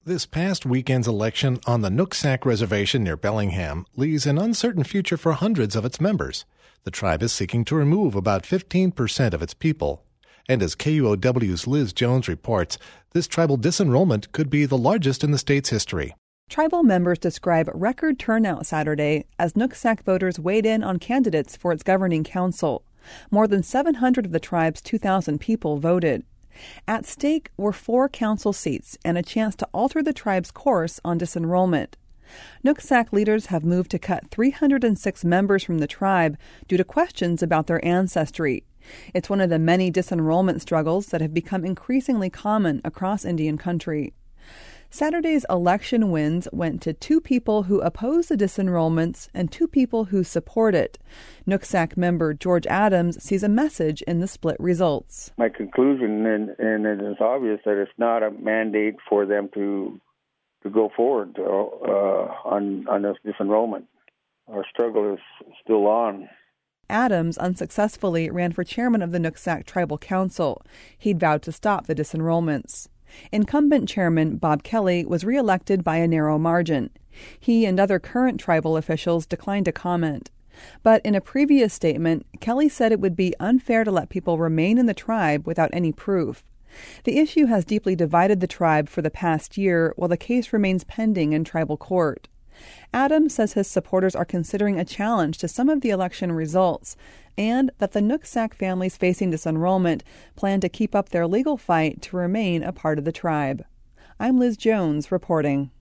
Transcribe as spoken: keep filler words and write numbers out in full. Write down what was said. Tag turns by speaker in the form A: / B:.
A: This past weekend's election on the Nooksack Reservation near Bellingham leaves an uncertain future for hundreds of its members. The tribe is seeking to remove about fifteen percent of its people. And as K U O W's Liz Jones reports, this tribal disenrollment could be the largest in the state's history.
B: Tribal members describe record turnout Saturday as Nooksack voters weighed in on candidates for its governing council. More than seven hundred of the tribe's two thousand people voted. At stake were four council seats and a chance to alter the tribe's course on disenrollment. Nooksack leaders have moved to cut three hundred six members from the tribe due to questions about their ancestry. It's one of the many disenrollment struggles that have become increasingly common across Indian country. Saturday's election wins went to two people who oppose the disenrollments and two people who support it. Nooksack member George Adams sees a message in the split results.
C: My conclusion, and, and it is obvious, that it's not a mandate for them to to go forward uh, on, on this disenrollment. Our struggle is still on.
B: Adams unsuccessfully ran for chairman of the Nooksack Tribal Council. He'd vowed to stop the disenrollments. Incumbent chairman Bob Kelly was reelected by a narrow margin. He and other current tribal officials declined to comment. But in a previous statement, Kelly said it would be unfair to let people remain in the tribe without any proof. The issue has deeply divided the tribe for the past year, while the case remains pending in tribal court. Adams says his supporters are considering a challenge to some of the election results, and that the Nooksack families facing disenrollment plan to keep up their legal fight to remain a part of the tribe. I'm Liz Jones reporting.